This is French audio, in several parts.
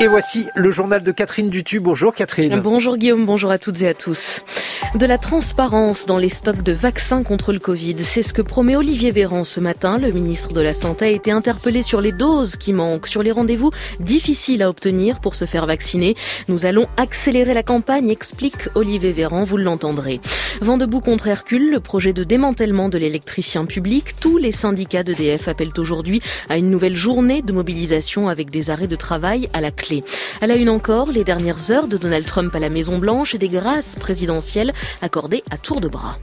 Et voici le journal de Catherine Dutu. Bonjour Catherine. Bonjour Guillaume, bonjour à toutes et à tous. De la transparence dans les stocks de vaccins contre le Covid, c'est ce que promet Olivier Véran ce matin. Le ministre de la Santé a été interpellé sur les doses qui manquent, sur les rendez-vous difficiles à obtenir pour se faire vacciner. Nous allons accélérer la campagne, explique Olivier Véran, vous l'entendrez. Vent debout contre Hercule, le projet de démantèlement de l'électricien public. Tous les syndicats d'EDF appellent aujourd'hui à une nouvelle journée de mobilisation avec des arrêts de travail à la clé. À la une encore, les dernières heures de Donald Trump à la Maison-Blanche et des grâces présidentielles accordées à tour de bras.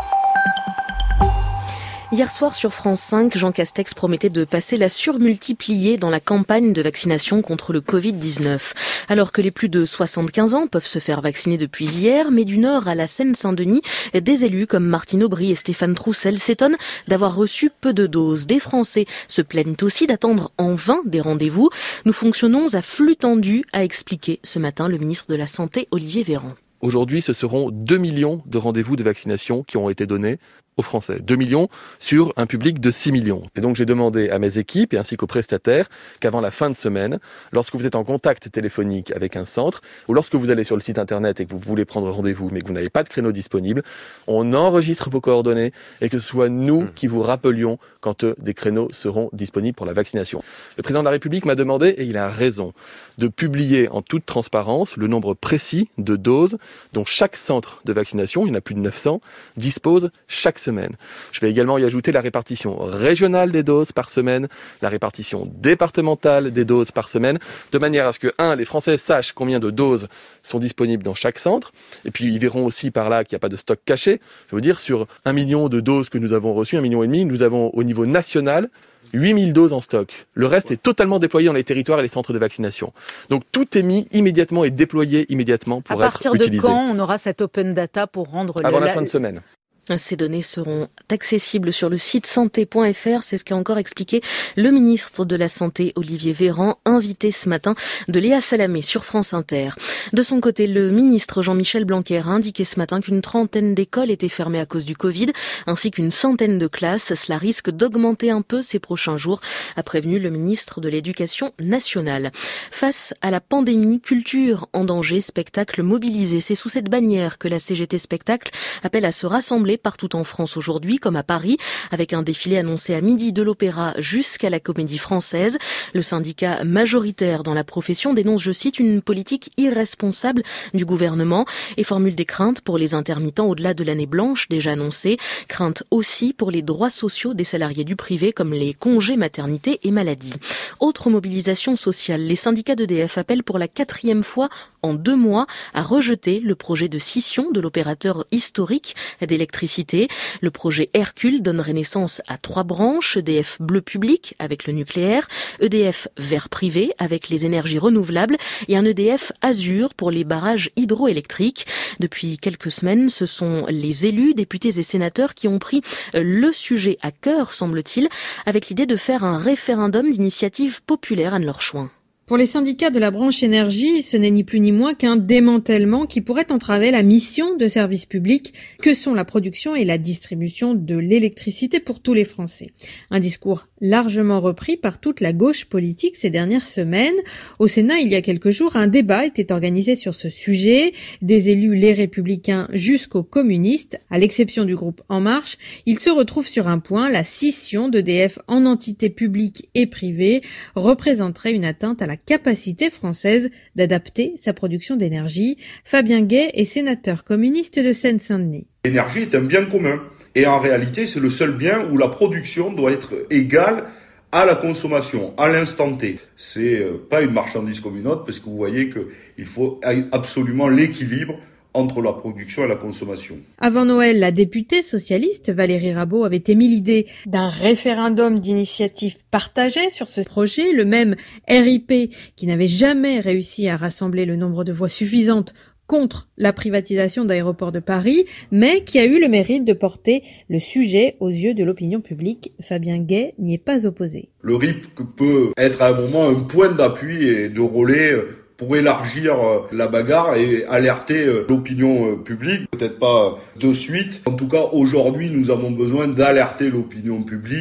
Hier soir sur France 5, Jean Castex promettait de passer la surmultipliée dans la campagne de vaccination contre le Covid-19. Alors que les plus de 75 ans peuvent se faire vacciner depuis hier, mais du Nord à la Seine-Saint-Denis, des élus comme Martine Aubry et Stéphane Troussel s'étonnent d'avoir reçu peu de doses. Des Français se plaignent aussi d'attendre en vain des rendez-vous. Nous fonctionnons à flux tendu, a expliqué ce matin le ministre de la Santé, Olivier Véran. Aujourd'hui, ce seront 2 millions de rendez-vous de vaccination qui ont été donnés aux Français. 2 millions sur un public de 6 millions. Et donc j'ai demandé à mes équipes et ainsi qu'aux prestataires qu'avant la fin de semaine, lorsque vous êtes en contact téléphonique avec un centre ou lorsque vous allez sur le site internet et que vous voulez prendre rendez-vous mais que vous n'avez pas de créneau disponible, on enregistre vos coordonnées et que ce soit nous qui vous rappelions quand des créneaux seront disponibles pour la vaccination. Le président de la République m'a demandé, et il a raison, de publier en toute transparence le nombre précis de doses dont chaque centre de vaccination, il y en a plus de 900, dispose chaque semaine. Je vais également y ajouter la répartition régionale des doses par semaine, la répartition départementale des doses par semaine, de manière à ce que, les Français sachent combien de doses sont disponibles dans chaque centre, et puis ils verront aussi par là qu'il n'y a pas de stock caché. Je veux dire, sur 1 million de doses que nous avons reçues, 1,5 million, nous avons au niveau national 8000 doses en stock. Le reste est totalement déployé dans les territoires et les centres de vaccination. Donc tout est mis immédiatement et déployé immédiatement pour être utilisé. À partir de quand on aura cette open data pour rendre avant la fin de semaine. Ces données seront accessibles sur le site santé.fr, c'est ce qu'a encore expliqué le ministre de la Santé, Olivier Véran, invité ce matin de Léa Salamé sur France Inter. De son côté, le ministre Jean-Michel Blanquer a indiqué ce matin qu'une trentaine d'écoles étaient fermées à cause du Covid, ainsi qu'une centaine de classes. Cela risque d'augmenter un peu ces prochains jours, a prévenu le ministre de l'Éducation nationale. Face à la pandémie, culture en danger, spectacle mobilisé. C'est sous cette bannière que la CGT Spectacle appelle à se rassembler partout en France aujourd'hui, comme à Paris, avec un défilé annoncé à midi de l'Opéra jusqu'à la Comédie Française. Le syndicat majoritaire dans la profession dénonce, je cite, une politique irresponsable du gouvernement et formule des craintes pour les intermittents au-delà de l'année blanche déjà annoncée. Craintes aussi pour les droits sociaux des salariés du privé, comme les congés maternité et maladie. Autre mobilisation sociale, les syndicats d'EDF appellent pour la 4e fois en 2 mois à rejeter le projet de scission de l'opérateur historique d'électricité. Le projet Hercule donnerait naissance à 3 branches, EDF bleu public avec le nucléaire, EDF vert privé avec les énergies renouvelables et un EDF azur pour les barrages hydroélectriques. Depuis quelques semaines, ce sont les élus, députés et sénateurs qui ont pris le sujet à cœur, semble-t-il, avec l'idée de faire un référendum d'initiative populaire, Anne-Laure Chouin. Pour les syndicats de la branche énergie, ce n'est ni plus ni moins qu'un démantèlement qui pourrait entraver la mission de service public que sont la production et la distribution de l'électricité pour tous les Français. Un discours largement repris par toute la gauche politique ces dernières semaines. Au Sénat, il y a quelques jours, un débat était organisé sur ce sujet. Des élus, les Républicains jusqu'aux communistes, à l'exception du groupe En Marche, ils se retrouvent sur un point, la scission d'EDF en entité publique et privée représenterait une atteinte à la capacité française d'adapter sa production d'énergie. Fabien Gay est sénateur communiste de Seine-Saint-Denis. L'énergie est un bien commun et en réalité c'est le seul bien où la production doit être égale à la consommation, à l'instant T. C'est pas une marchandise comme une autre parce que vous voyez qu'il faut absolument l'équilibre entre la production et la consommation. Avant Noël, la députée socialiste Valérie Rabault avait émis l'idée d'un référendum d'initiative partagée sur ce projet, le même RIP qui n'avait jamais réussi à rassembler le nombre de voix suffisantes contre la privatisation d'Aéroports de Paris, mais qui a eu le mérite de porter le sujet aux yeux de l'opinion publique. Fabien Gay n'y est pas opposé. Le RIP peut être à un moment un point d'appui et de relais pour élargir la bagarre et alerter l'opinion publique. Peut-être pas de suite. En tout cas, aujourd'hui, nous avons besoin d'alerter l'opinion publique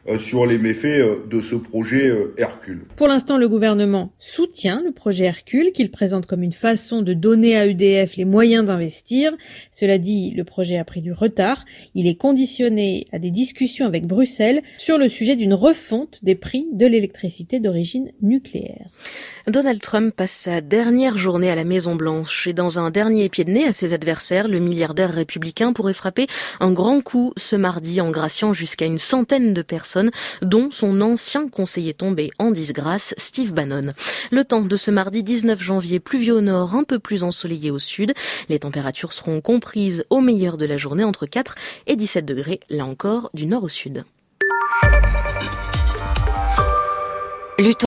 sur les méfaits de ce projet Hercule. Pour l'instant, le gouvernement soutient le projet Hercule, qu'il présente comme une façon de donner à EDF les moyens d'investir. Cela dit, le projet a pris du retard. Il est conditionné à des discussions avec Bruxelles sur le sujet d'une refonte des prix de l'électricité d'origine nucléaire. Donald Trump passe sa dernière journée à la Maison-Blanche et dans un dernier pied de nez à ses adversaires, le milliardaire républicain pourrait frapper un grand coup ce mardi en graciant jusqu'à une centaine de personnes, dont son ancien conseiller tombé en disgrâce, Steve Bannon. Le temps de ce mardi 19 janvier, pluvieux au nord, un peu plus ensoleillé au sud. Les températures seront comprises au meilleur de la journée entre 4 et 17 degrés, là encore du nord au sud.